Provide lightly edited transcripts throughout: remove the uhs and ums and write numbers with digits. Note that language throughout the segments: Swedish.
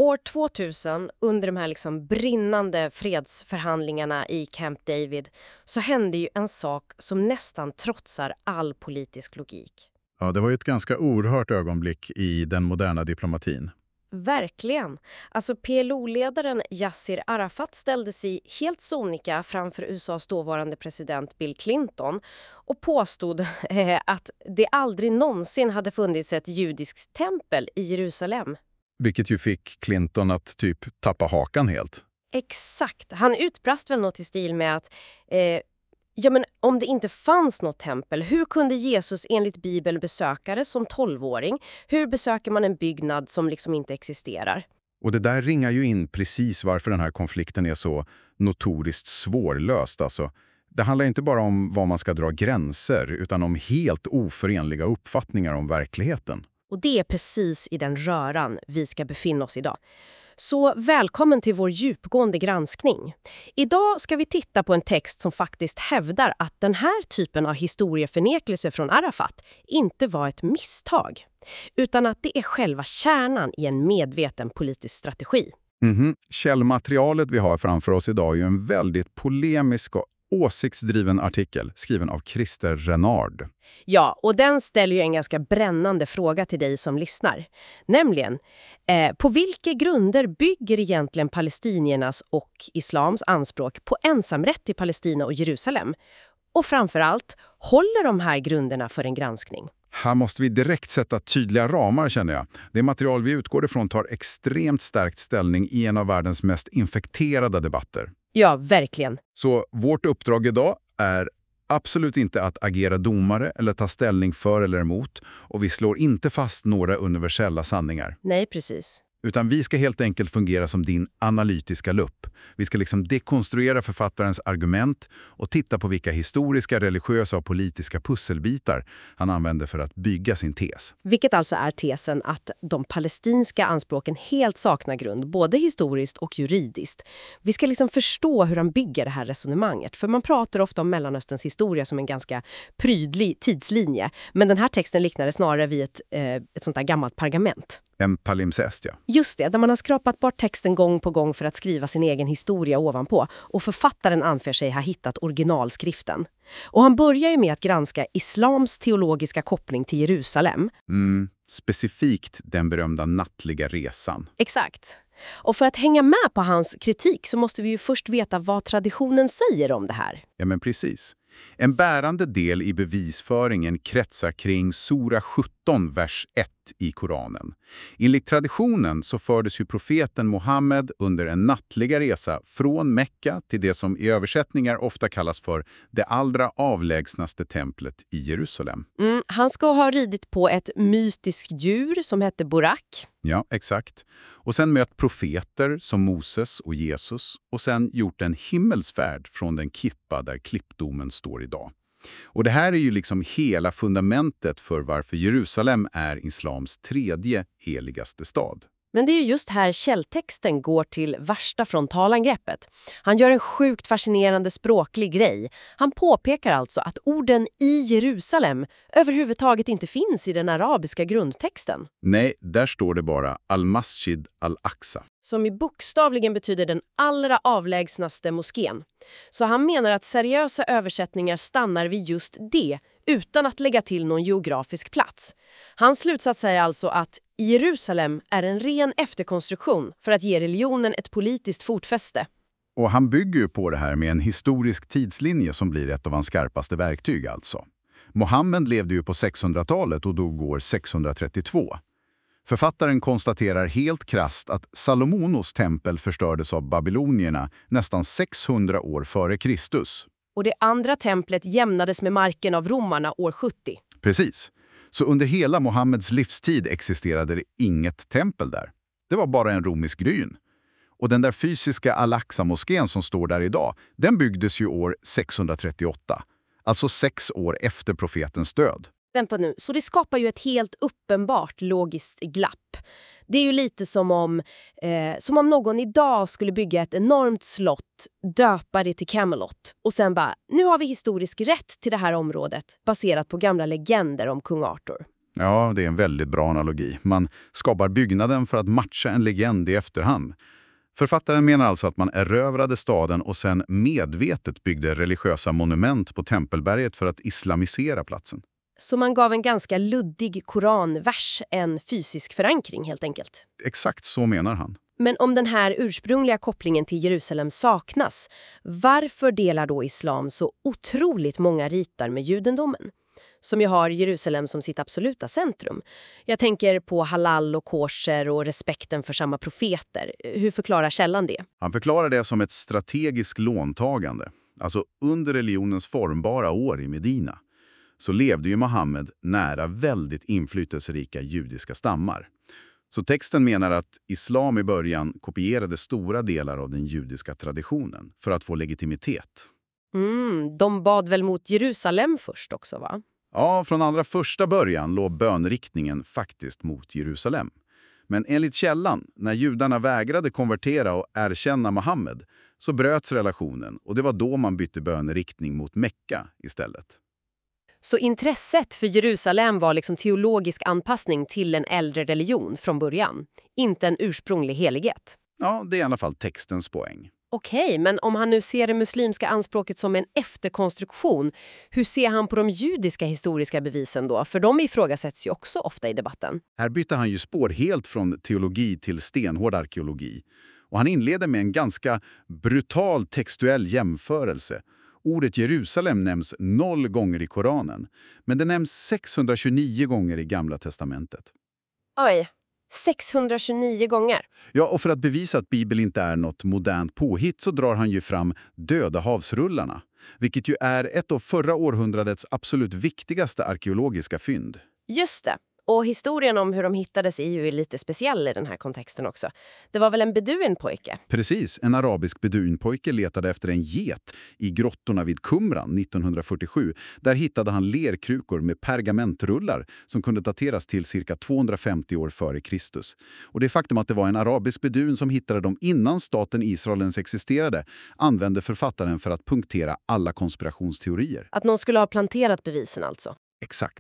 År 2000, under de här brinnande fredsförhandlingarna i Camp David, så hände ju en sak som nästan trotsar all politisk logik. Ja, det var ju ett ganska oerhört ögonblick i den moderna diplomatin. Verkligen. Alltså PLO-ledaren Yasser Arafat ställde sig helt sonika framför USAs dåvarande president Bill Clinton och påstod att det aldrig någonsin hade funnits ett judiskt tempel i Jerusalem. Vilket ju fick Clinton att typ tappa hakan helt. Exakt. Han utbrast väl något i stil med att ja, men om det inte fanns något tempel, hur kunde Jesus enligt Bibeln besöka det som 12-åring? Hur besöker man en byggnad som inte existerar? Och det där ringar ju in precis varför den här konflikten är så notoriskt svårlöst. Alltså, det handlar inte bara om var man ska dra gränser utan om helt oförenliga uppfattningar om verkligheten. Och det är precis i den röran vi ska befinna oss idag. Så välkommen till vår djupgående granskning. Idag ska vi titta på en text som faktiskt hävdar att den här typen av historieförnekelse från Arafat inte var ett misstag, utan att det är själva kärnan i en medveten politisk strategi. Källmaterialet vi har framför oss idag är ju en väldigt polemisk och åsiktsdriven artikel skriven av Christer Renard. Ja, och den ställer ju en ganska brännande fråga till dig som lyssnar. Nämligen, på vilka grunder bygger egentligen palestiniernas och islams anspråk på ensamrätt till Palestina och Jerusalem? Och framförallt, håller de här grunderna för en granskning? Här måste vi direkt sätta tydliga ramar, känner jag. Det material vi utgår ifrån tar extremt starkt ställning i en av världens mest infekterade debatter. Ja, verkligen. Så vårt uppdrag idag är absolut inte att agera domare eller ta ställning för eller emot. Och vi slår inte fast några universella sanningar. Nej, precis. Utan vi ska helt enkelt fungera som din analytiska lupp. Vi ska dekonstruera författarens argument och titta på vilka historiska, religiösa och politiska pusselbitar han använder för att bygga sin tes. Vilket alltså är tesen att de palestinska anspråken helt saknar grund, både historiskt och juridiskt. Vi ska förstå hur han bygger det här resonemanget. För man pratar ofta om Mellanösterns historia som en ganska prydlig tidslinje. Men den här texten liknar det snarare vid ett sånt där gammalt pergament. En palimpsest, ja. Just det, där man har skrapat bort texten gång på gång för att skriva sin egen historia ovanpå. Och författaren anför sig ha hittat originalskriften. Och han börjar ju med att granska islams teologiska koppling till Jerusalem. Specifikt den berömda nattliga resan. Exakt. Och för att hänga med på hans kritik så måste vi ju först veta vad traditionen säger om det här. Ja, men precis. En bärande del i bevisföringen kretsar kring Sura 17, vers 1 i Koranen. Enligt traditionen så fördes ju profeten Mohammed under en nattliga resa från Mekka till det som i översättningar ofta kallas för det allra avlägsnaste templet i Jerusalem. Han ska ha ridit på ett mystiskt djur som hette Burak. Ja, exakt. Och sen mött profeter som Moses och Jesus och sen gjort en himmelsfärd från den kippa där klippdomen står idag. Och det här är ju hela fundamentet för varför Jerusalem är islams tredje heligaste stad. Men det är ju just här källtexten går till värsta frontalangreppet. Han gör en sjukt fascinerande språklig grej. Han påpekar alltså att orden i Jerusalem överhuvudtaget inte finns i den arabiska grundtexten. Nej, där står det bara al-Masjid al-Aqsa. Som i bokstavligen betyder den allra avlägsnaste moskén. Så han menar att seriösa översättningar stannar vid just det, utan att lägga till någon geografisk plats. Hans slutsats är alltså att Jerusalem är en ren efterkonstruktion för att ge religionen ett politiskt fotfäste. Och han bygger ju på det här med en historisk tidslinje som blir ett av hans skarpaste verktyg alltså. Mohammed levde ju på 600-talet och dog år 632. Författaren konstaterar helt krasst att Salomonos tempel förstördes av babylonierna nästan 600 år före Kristus. Och det andra templet jämnades med marken av romarna år 70. Precis. Så under hela Mohammeds livstid existerade det inget tempel där. Det var bara en romisk gryn. Och den där fysiska Al-Aqsa-moskén som står där idag, den byggdes ju år 638. Alltså 6 år efter profetens död. Vänta nu, så det skapar ju ett helt uppenbart logiskt glapp. Det är ju lite som om någon idag skulle bygga ett enormt slott, döpa det till Camelot och sen bara, nu har vi historisk rätt till det här området baserat på gamla legender om kung Arthur. Ja, det är en väldigt bra analogi. Man skapar byggnaden för att matcha en legend i efterhand. Författaren menar alltså att man erövrade staden och sen medvetet byggde religiösa monument på Tempelberget för att islamisera platsen. Så man gav en ganska luddig koranvers en fysisk förankring helt enkelt. Exakt så menar han. Men om den här ursprungliga kopplingen till Jerusalem saknas, varför delar då islam så otroligt många ritar med judendomen? Som ju har Jerusalem som sitt absoluta centrum. Jag tänker på halal och kosher och respekten för samma profeter. Hur förklarar källan det? Han förklarar det som ett strategiskt låntagande. Alltså under religionens formbara år i Medina så levde ju Mohammed nära väldigt inflytelserika judiska stammar. Så texten menar att islam i början kopierade stora delar av den judiska traditionen för att få legitimitet. De bad väl mot Jerusalem först också, va? Ja, från allra första början låg bönriktningen faktiskt mot Jerusalem. Men enligt källan, när judarna vägrade konvertera och erkänna Mohammed, så bröts relationen och det var då man bytte bönriktning mot Mekka istället. Så intresset för Jerusalem var liksom teologisk anpassning till en äldre religion från början, inte en ursprunglig helighet. Ja, det är i alla fall textens poäng. Okej, men om han nu ser det muslimska anspråket som en efterkonstruktion, hur ser han på de judiska historiska bevisen då? För de ifrågasätts ju också ofta i debatten. Här bytte han ju spår helt från teologi till stenhård arkeologi. Och han inleder med en ganska brutal textuell jämförelse. Ordet Jerusalem nämns 0 gånger i Koranen, men det nämns 629 gånger i Gamla testamentet. Oj, 629 gånger. Ja, och för att bevisa att Bibeln inte är något modernt påhitt så drar han ju fram Döda havsrullarna, vilket ju är ett av förra århundradets absolut viktigaste arkeologiska fynd. Just det. Och historien om hur de hittades är ju lite speciell i den här kontexten också. Det var väl en beduinpojke? Precis, en arabisk beduinpojke letade efter en get i grottorna vid Qumran 1947. Där hittade han lerkrukor med pergamentrullar som kunde dateras till cirka 250 år före Kristus. Och det faktum att det var en arabisk beduin som hittade dem innan staten Israel ens existerade använde författaren för att punktera alla konspirationsteorier. Att någon skulle ha planterat bevisen alltså? Exakt.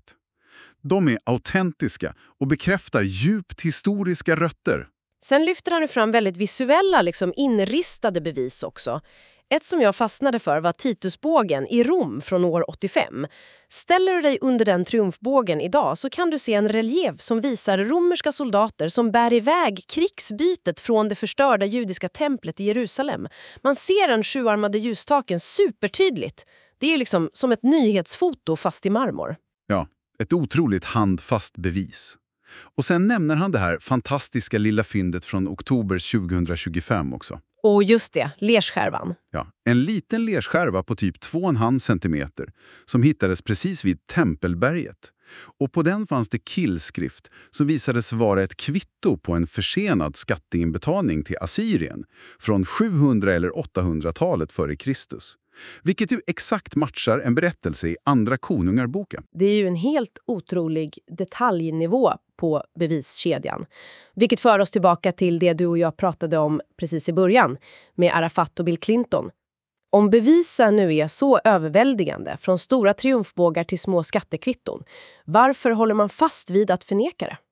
De är autentiska och bekräftar djupt historiska rötter. Sen lyfter han fram väldigt visuella, inristade bevis också. Ett som jag fastnade för var Titusbågen i Rom från år 85. Ställer du dig under den triumfbågen idag så kan du se en relief som visar romerska soldater som bär iväg krigsbytet från det förstörda judiska templet i Jerusalem. Man ser den 7-armade ljustaken supertydligt. Det är ju som ett nyhetsfoto fast i marmor. Ja. Ett otroligt handfast bevis. Och sen nämner han det här fantastiska lilla fyndet från oktober 2025 också. Och just det, lerskärvan. Ja, en liten lerskärva på typ 2,5 centimeter som hittades precis vid Tempelberget. Och på den fanns det killskrift som visades vara ett kvitto på en försenad skatteinbetalning till Assyrien från 700- eller 800-talet före Kristus. Vilket ju exakt matchar en berättelse i Andra konungarboken. Det är ju en helt otrolig detaljnivå på beviskedjan. Vilket för oss tillbaka till det du och jag pratade om precis i början med Arafat och Bill Clinton. Om bevisen nu är så överväldigande, från stora triumfbågar till små skattekvitton, varför håller man fast vid att förneka det?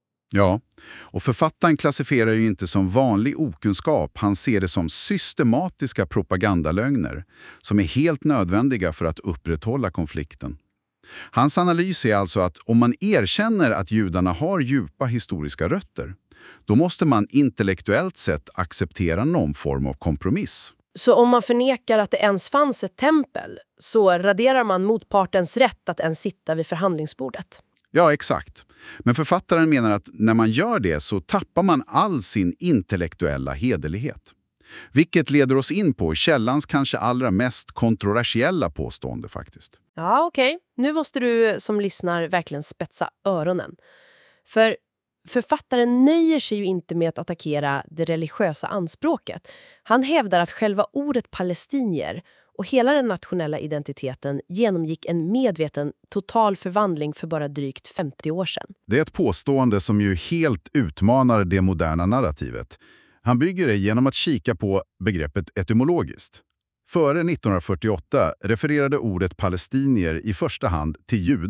Ja, och författaren klassifierar ju inte som vanlig okunskap, han ser det som systematiska propagandalögner som är helt nödvändiga för att upprätthålla konflikten. Hans analys är alltså att om man erkänner att judarna har djupa historiska rötter, då måste man intellektuellt sett acceptera någon form av kompromiss. Så om man förnekar att det ens fanns ett tempel så raderar man motpartens rätt att ens sitta vid förhandlingsbordet? Ja, exakt. Men författaren menar att när man gör det så tappar man all sin intellektuella hederlighet. Vilket leder oss in på källans kanske allra mest kontroversiella påstående faktiskt. Ja, okej. Nu måste du som lyssnar verkligen spetsa öronen. För författaren nöjer sig ju inte med att attackera det religiösa anspråket. Han hävdar att själva ordet palestinier och hela den nationella identiteten genomgick en medveten total förvandling för bara drygt 50 år sedan. Det är ett påstående som ju helt utmanar det moderna narrativet. Han bygger det genom att kika på begreppet etymologiskt. Före 1948 refererade ordet palestinier i första hand till judar,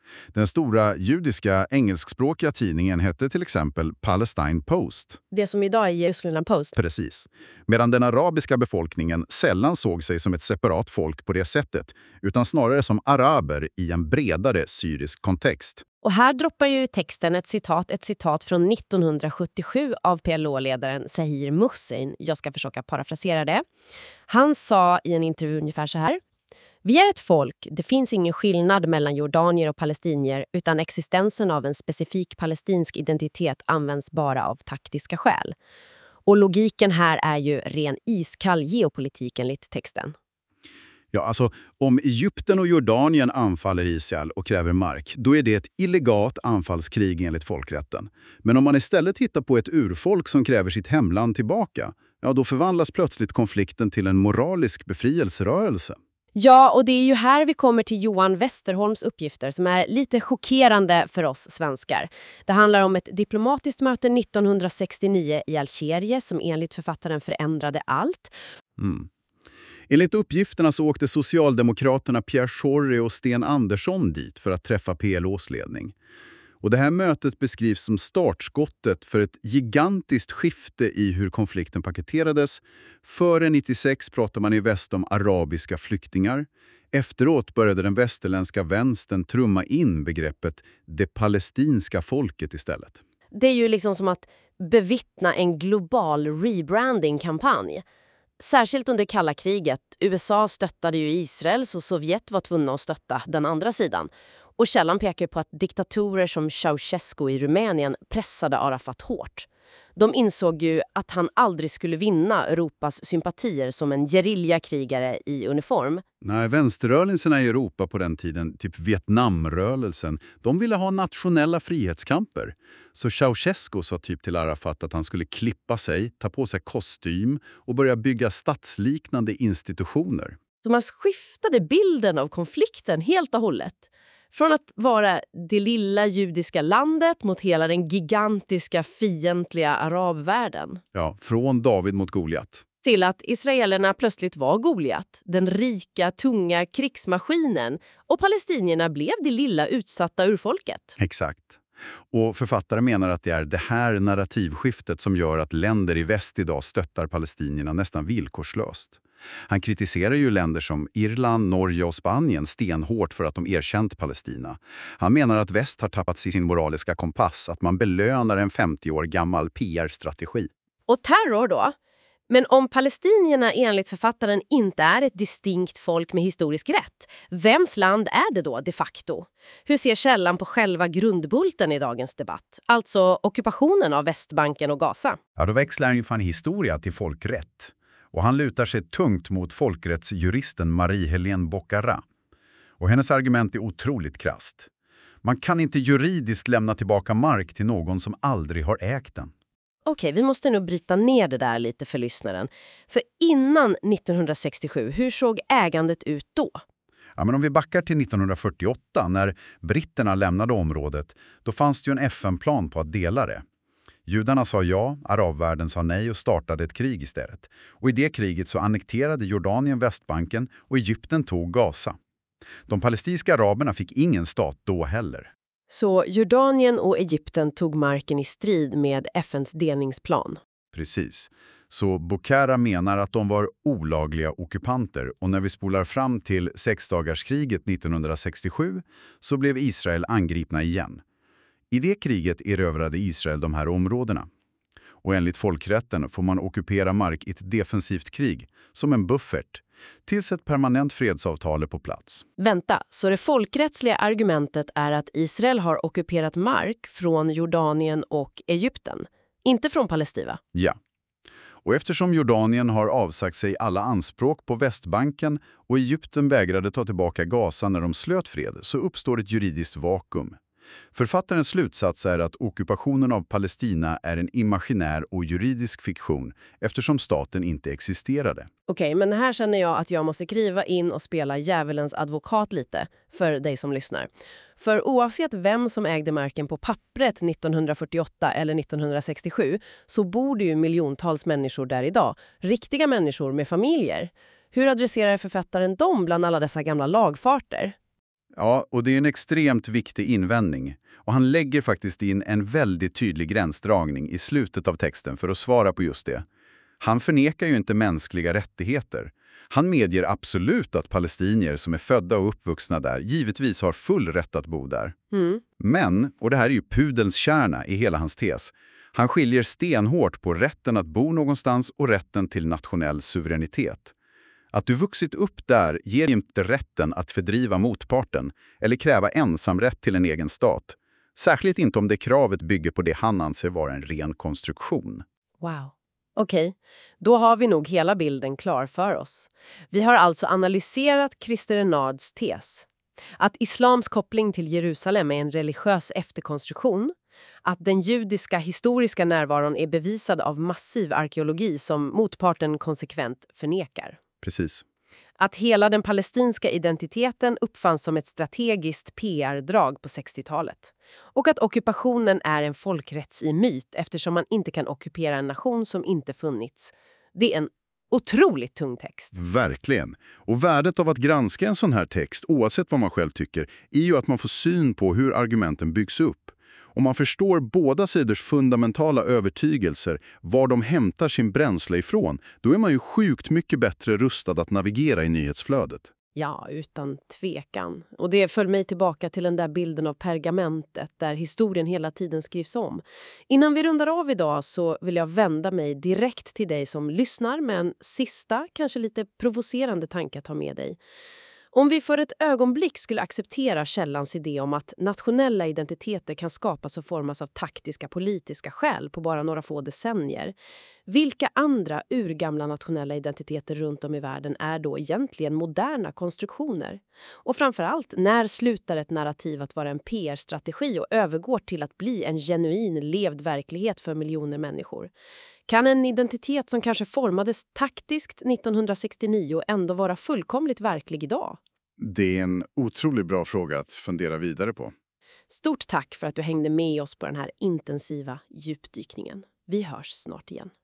Den stora judiska engelskspråkiga tidningen hette till exempel Palestine Post. Det som idag är Jerusalem Post. Precis. Medan den arabiska befolkningen sällan såg sig som ett separat folk på det sättet, utan snarare som araber i en bredare syrisk kontext. Och här droppar ju texten ett citat från 1977 av PLO-ledaren Zahir Muhsin. Jag ska försöka parafrasera det. Han sa i en intervju ungefär så här: "Vi är ett folk, det finns ingen skillnad mellan jordanier och palestinier, utan existensen av en specifik palestinsk identitet används bara av taktiska skäl." Och logiken här är ju ren iskall geopolitik enligt texten. Ja, alltså om Egypten och Jordanien anfaller Israel och kräver mark, då är det ett illegalt anfallskrig enligt folkrätten. Men om man istället tittar på ett urfolk som kräver sitt hemland tillbaka, ja, då förvandlas plötsligt konflikten till en moralisk befrielserörelse. Ja, och det är ju här vi kommer till Johan Westerholms uppgifter som är lite chockerande för oss svenskar. Det handlar om ett diplomatiskt möte 1969 i Algeriet som enligt författaren förändrade allt. Enligt uppgifterna så åkte socialdemokraterna Pierre Schori och Sten Andersson dit för att träffa PLOs ledning. Och det här mötet beskrivs som startskottet för ett gigantiskt skifte i hur konflikten paketerades. Före 96 pratar man i väst om arabiska flyktingar. Efteråt började den västerländska vänstern trumma in begreppet det palestinska folket istället. Det är ju liksom som att bevittna en global rebranding-kampanj. Särskilt under kalla kriget. USA stöttade ju Israel så Sovjet var tvungna att stötta den andra sidan. Och källan pekar på att diktatorer som Ceausescu i Rumänien pressade Arafat hårt. De insåg ju att han aldrig skulle vinna Europas sympatier som en gerillakrigare i uniform. Nej, vänsterrörelserna i Europa på den tiden, typ Vietnamrörelsen, de ville ha nationella frihetskamper. Så Ceausescu sa typ till Arafat att han skulle klippa sig, ta på sig kostym och börja bygga statsliknande institutioner. Så man skiftade bilden av konflikten helt och hållet. Från att vara det lilla judiska landet mot hela den gigantiska fientliga arabvärlden. Ja, från David mot Goliat. Till att israelerna plötsligt var Goliat, den rika, tunga krigsmaskinen, och palestinierna blev det lilla utsatta urfolket. Exakt. Och författare menar att det är det här narrativskiftet som gör att länder i väst idag stöttar palestinierna nästan villkorslöst. Han kritiserar ju länder som Irland, Norge och Spanien stenhårt för att de erkänt Palestina. Han menar att väst har tappat sin moraliska kompass, att man belönar en 50 år gammal PR-strategi. Och terror då? Men om palestinierna enligt författaren inte är ett distinkt folk med historisk rätt, vems land är det då de facto? Hur ser källan på själva grundbulten i dagens debatt? Alltså ockupationen av Västbanken och Gaza. Ja, då växlar han ju från historia till folkrätt. Och han lutar sig tungt mot folkrättsjuristen Marie-Helene Boccara. Och hennes argument är otroligt krasst. Man kan inte juridiskt lämna tillbaka mark till någon som aldrig har ägt den. Okej, vi måste nog bryta ner det där lite för lyssnaren. För innan 1967, hur såg ägandet ut då? Ja, men om vi backar till 1948, när britterna lämnade området, då fanns det ju en FN-plan på att dela det. Judarna sa ja, arabvärlden sa nej och startade ett krig istället. Och i det kriget så annekterade Jordanien Västbanken och Egypten tog Gaza. De palestinska araberna fick ingen stat då heller. Så Jordanien och Egypten tog marken i strid med FNs delningsplan. Precis. Så Boccara menar att de var olagliga ockupanter, och när vi spolar fram till sexdagarskriget 1967 så blev Israel angripna igen. I det kriget erövrade Israel de här områdena. Och enligt folkrätten får man ockupera mark i ett defensivt krig, som en buffert, tills ett permanent fredsavtal är på plats. Vänta, så det folkrättsliga argumentet är att Israel har ockuperat mark från Jordanien och Egypten, inte från Palestina? Ja. Och eftersom Jordanien har avsagt sig alla anspråk på Västbanken och Egypten vägrade ta tillbaka Gaza när de slöt fred, så uppstår ett juridiskt vakuum. Författarens slutsats är att ockupationen av Palestina är en imaginär och juridisk fiktion eftersom staten inte existerade. Okej, men här känner jag att jag måste kliva in och spela djävulens advokat lite för dig som lyssnar. För oavsett vem som ägde marken på pappret 1948 eller 1967 så bor det ju miljontals människor där idag. Riktiga människor med familjer. Hur adresserar författaren dem bland alla dessa gamla lagfarter? Ja, och det är en extremt viktig invändning. Och han lägger faktiskt in en väldigt tydlig gränsdragning i slutet av texten för att svara på just det. Han förnekar ju inte mänskliga rättigheter. Han medger absolut att palestinier som är födda och uppvuxna där givetvis har full rätt att bo där. Men, och det här är ju pudelns kärna i hela hans tes, han skiljer stenhårt på rätten att bo någonstans och rätten till nationell suveränitet. Att du vuxit upp där ger inte rätten att fördriva motparten eller kräva ensamrätt till en egen stat. Särskilt inte om det kravet bygger på det han anser vara en ren konstruktion. Wow. Okej, då har vi nog hela bilden klar för oss. Vi har alltså analyserat Christer Renads tes. Att islams koppling till Jerusalem är en religiös efterkonstruktion. Att den judiska historiska närvaron är bevisad av massiv arkeologi som motparten konsekvent förnekar. Precis. Att hela den palestinska identiteten uppfanns som ett strategiskt PR-drag på 60-talet. Och att ockupationen är en folkrättslig myt eftersom man inte kan ockupera en nation som inte funnits. Det är en otroligt tung text. Verkligen. Och värdet av att granska en sån här text, oavsett vad man själv tycker, är ju att man får syn på hur argumenten byggs upp. Om man förstår båda sidors fundamentala övertygelser, var de hämtar sin bränsle ifrån, då är man ju sjukt mycket bättre rustad att navigera i nyhetsflödet. Ja, utan tvekan. Och det föll mig tillbaka till den där bilden av pergamentet där historien hela tiden skrivs om. Innan vi rundar av idag så vill jag vända mig direkt till dig som lyssnar med en sista, kanske lite provocerande tanke att ta med dig. Om vi för ett ögonblick skulle acceptera källans idé om att nationella identiteter kan skapas och formas av taktiska politiska skäl på bara några få decennier, vilka andra urgamla nationella identiteter runt om i världen är då egentligen moderna konstruktioner? Och framförallt, när slutar ett narrativ att vara en PR-strategi och övergår till att bli en genuin levd verklighet för miljoner människor? Kan en identitet som kanske formades taktiskt 1969 ändå vara fullkomligt verklig idag? Det är en otroligt bra fråga att fundera vidare på. Stort tack för att du hängde med oss på den här intensiva djupdykningen. Vi hörs snart igen.